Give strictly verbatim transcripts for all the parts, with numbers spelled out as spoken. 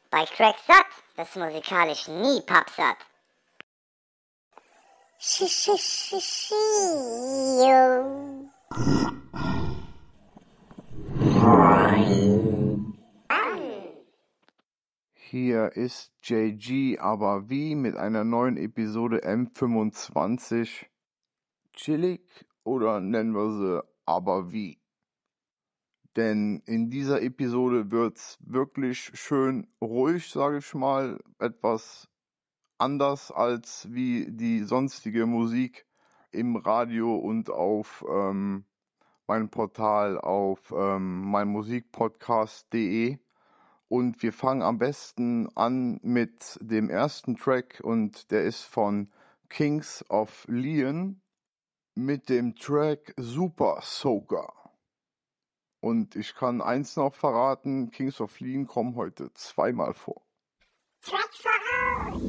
Bei Crack satt, das musikalisch nie pappsatt. Sch-sch-sch-schio. Hier ist J G, aber wie mit einer neuen Episode M fünfundzwanzig. Chillig oder nennen wir sie aber wie? Denn in dieser Episode wird's wirklich schön ruhig, sage ich mal, etwas anders als wie die sonstige Musik im Radio und auf ähm, meinem Portal auf ähm, meinmusikpodcast punkt de. Und wir fangen am besten an mit dem ersten Track und der ist von Kings of Leon mit dem Track Super Soaker. Und ich kann eins noch verraten, Kings of Leon kommen heute zweimal vor. Track voraus!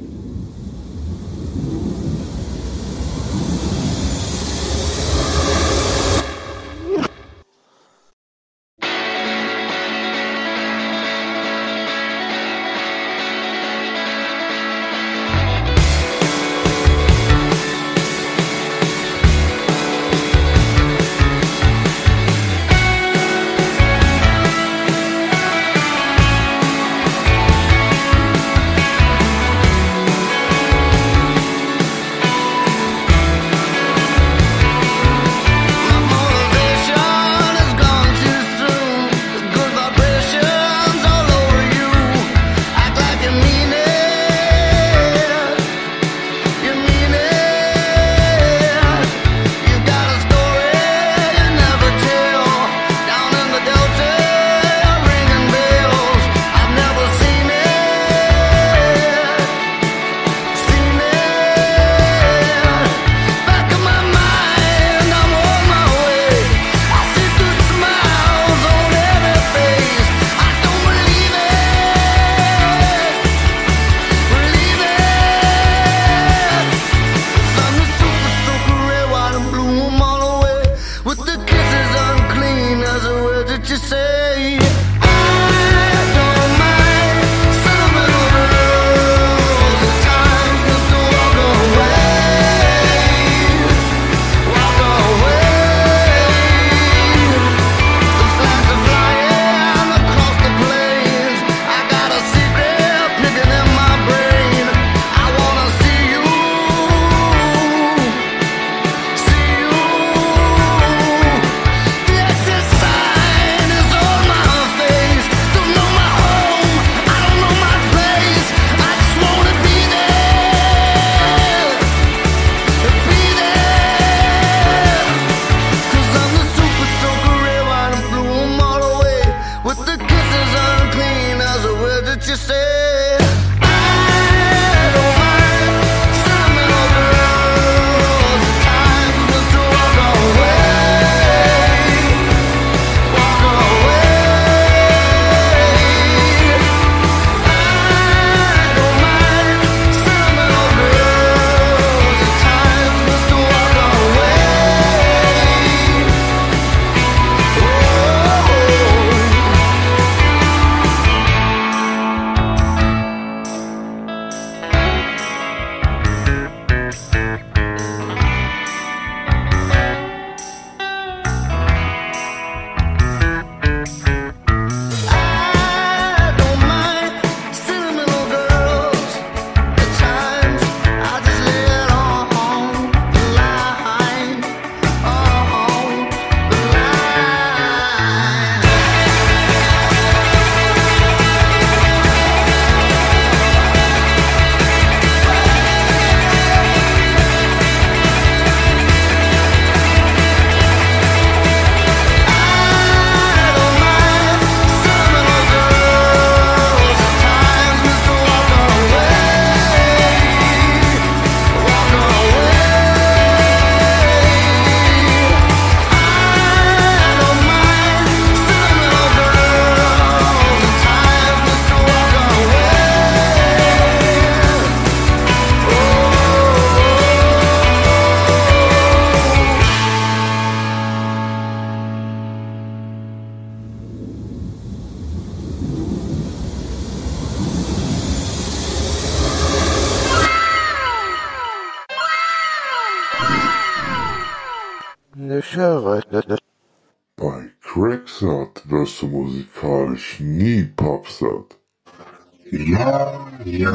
Bei Cracksat wirst du musikalisch nie pappsatt. Ja, ja.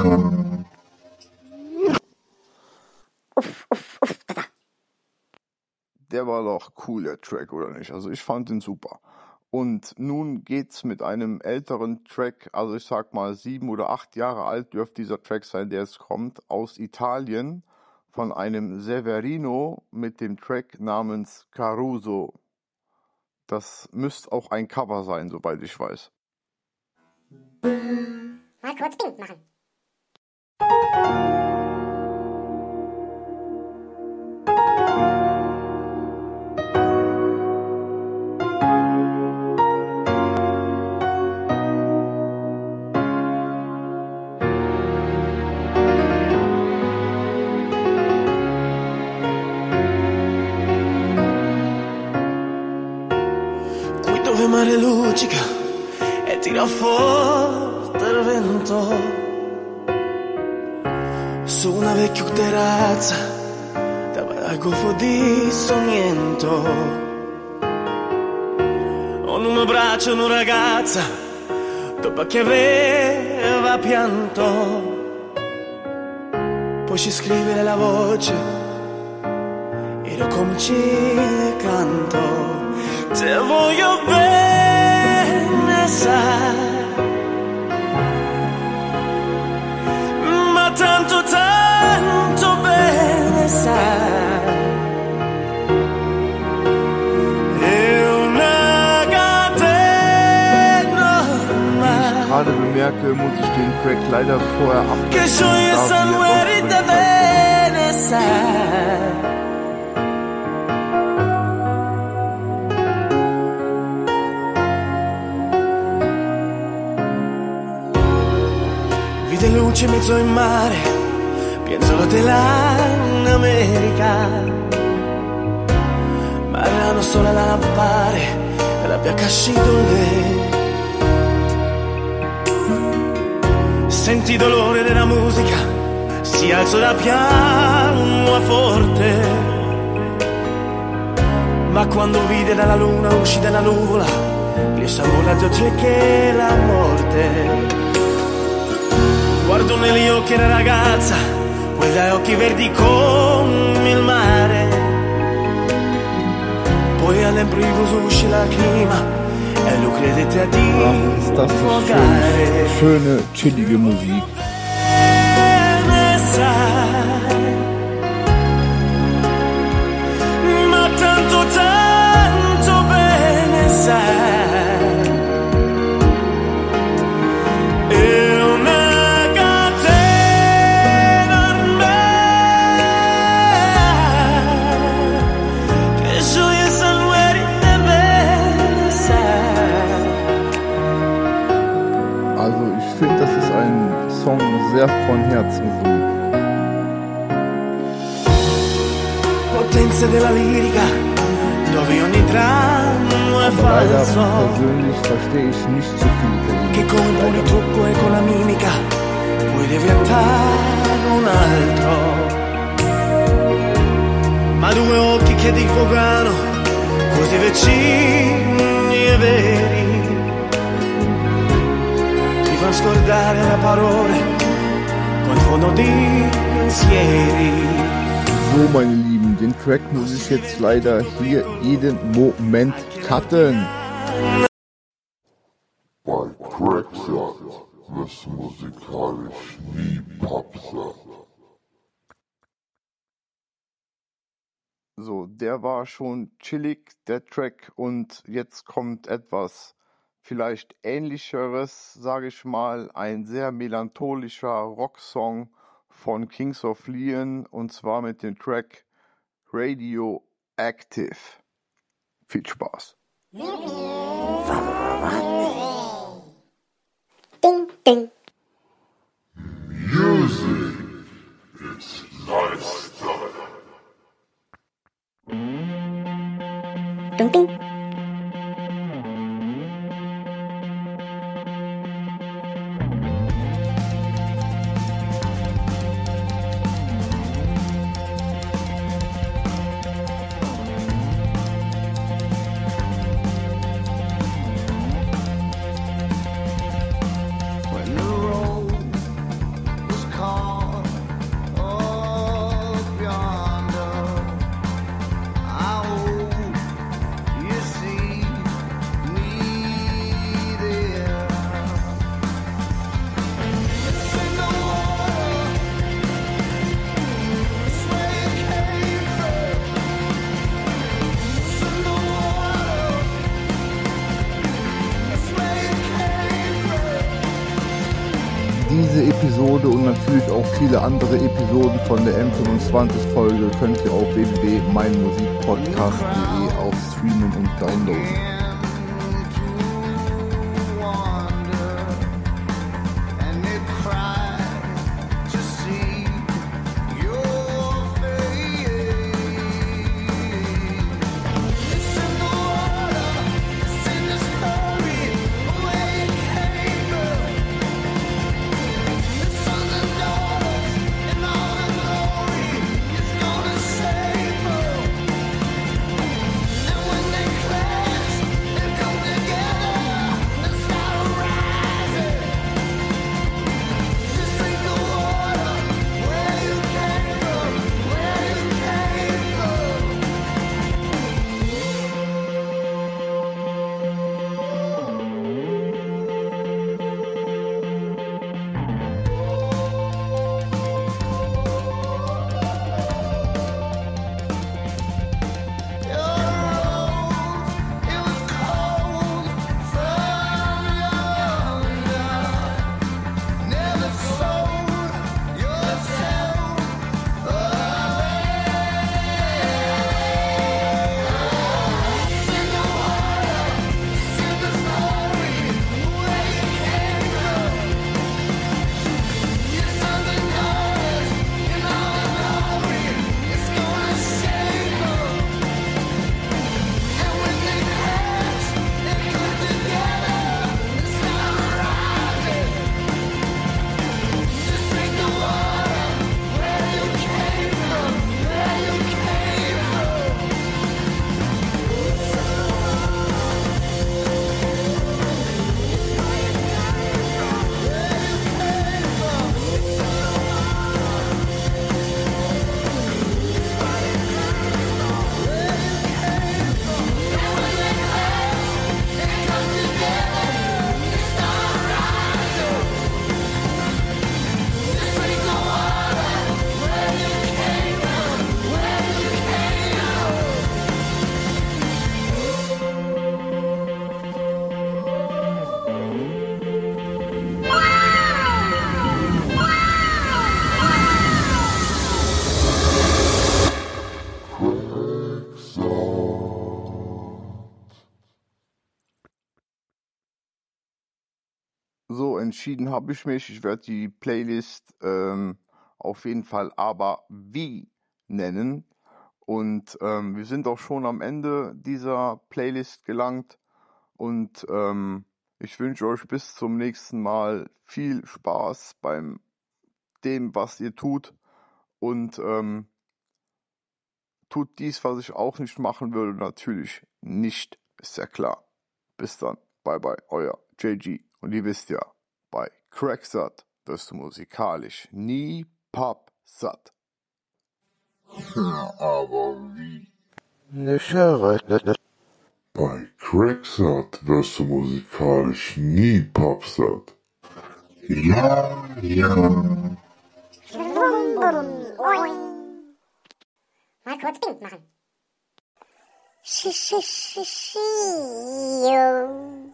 Uff, uff, uff, da, da. Der war doch cool, der Track, oder nicht? Also ich fand ihn super. Und nun geht's mit einem älteren Track, also ich sag mal sieben oder acht Jahre alt dürfte dieser Track sein, der jetzt kommt, aus Italien, von einem Severino mit dem Track namens Caruso. Das müsste auch ein Cover sein, soweit ich weiß. Mal kurz Ding machen. Dove mare luccica e tira forte il vento su una vecchia terrazza dove al golfo di Soniento ho in un braccio una ragazza dopo che aveva pianto poi ci scrive la voce e lo cominci il canto. Te voglio bene, sai, ma tanto, tanto bene, sai, è una catena ormai. Gerade bemerke, muss ich den Track leider vorher Che abbrechen, gioia da wir sangueri doch da schon Zeit bene, sai. Vide luce in mezzo al mare, penso a te là in America, ma erano solo la lampare e l'abbia cascito lì. Senti dolore della musica, si alzò da piano a forte, ma quando vide dalla luna uscì dalla nuvola, gli salvò la gioia che la morte. Guardo negli occhi la ragazza, quella occhi verdi come il mare. Poi all'improvviso uscì la clima e lui credette a Ach, ist das so schön. Schöne, chillige Musik. Bene sai, ma tanto tanto bene sai, è una Ich finde, das ist ein Song sehr von Herzen gesungen. Potenza della lirica, dove ogni dramma è Aber leider falso, persönlich verstehe ich nicht so viel che Italienisch. con un po' di trucco e con la mimica puoi diventare un altro. Ma due occhi che dialogano, così vicini e veri, fan scordare le parole col fondo di pensieri. So, meine Lieben, den Track muss ich jetzt leider hier jeden Moment cutten. Bei Cracksat wirst du musikalisch nie pappsatt. So, der war schon chillig, der Track, und jetzt kommt etwas vielleicht ähnlicheres, sage ich mal, ein sehr melancholischer Rocksong von Kings of Leon, und zwar mit dem Track Radioactive. Viel Spaß. Ding, ding. Music is lifestyle. Ding, ding. Diese Episode und natürlich auch viele andere Episoden von der M fünfundzwanzig Folge könnt ihr auf w w w punkt meinmusikpodcast punkt de auch streamen und downloaden. So, entschieden habe ich mich. Ich werde die Playlist ähm, auf jeden Fall Aber Wie nennen. Und ähm, wir sind auch schon am Ende dieser Playlist gelangt. Und ähm, ich wünsche euch bis zum nächsten Mal viel Spaß beim dem, was ihr tut. Und ähm, tut dies, was ich auch nicht machen würde, natürlich nicht. Ist ja klar. Bis dann. Bye bye, euer J G. Und ihr wisst ja, bei Cracksatt wirst du musikalisch nie pappsatt. Ja, aber wie? Ne Schere. Bei Cracksatt wirst du musikalisch nie pappsatt. Ja, ja. Bum, bum, oing. Mal kurz Bing machen. Sch, sch, sch, sch, jo.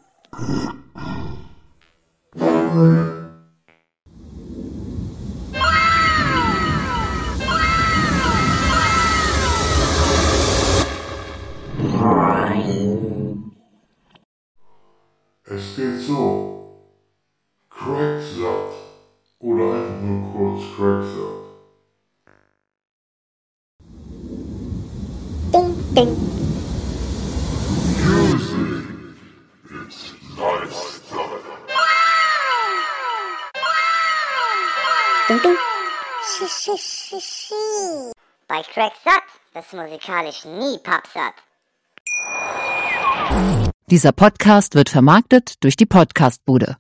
Es geht so. Cracksatt. Oder einfach nur kurz Cracksatt. Ding, ding. Music. It's lifestyle. Ding, ding. Sch, sch, sch, sch. Bei Cracksatt wirst du musikalisch nie pappsatt. Dieser Podcast wird vermarktet durch die Podcastbude.